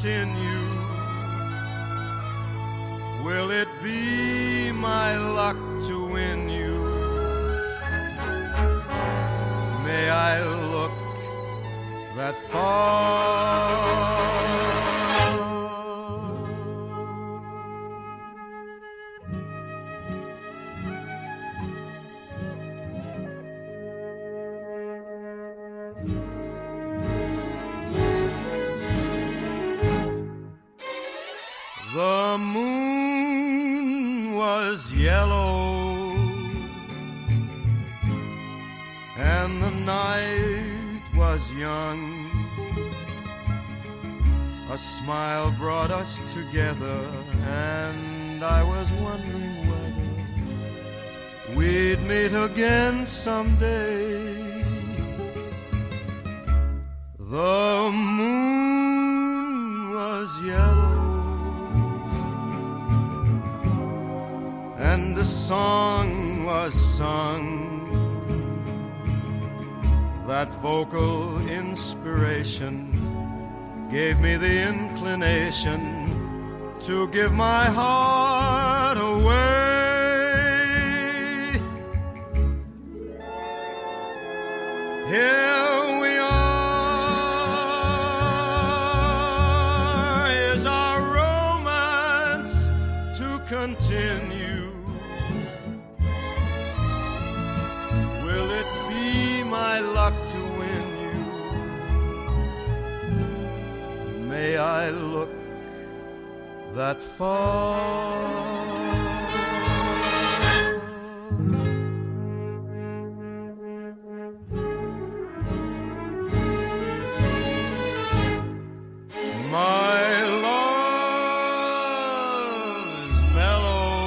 continue? Will it be my luck to win you? May I look that far? The moon was yellow and the night was young. A smile brought us together, and I was wondering whether we'd meet again someday. The moon was yellow and the song was sung. That vocal inspiration gave me the inclination to give my heart away. Here we are, is our romance to continue? Will it be my luck to win you? May I look that far? My love is mellow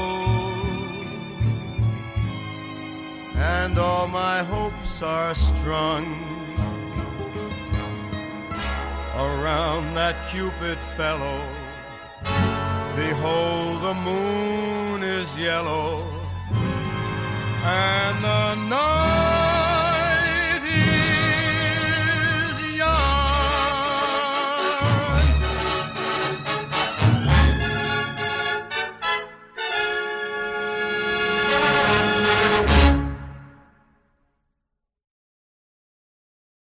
and all my hopes are strung around that Cupid fellow. Behold, the moon is yellow and the night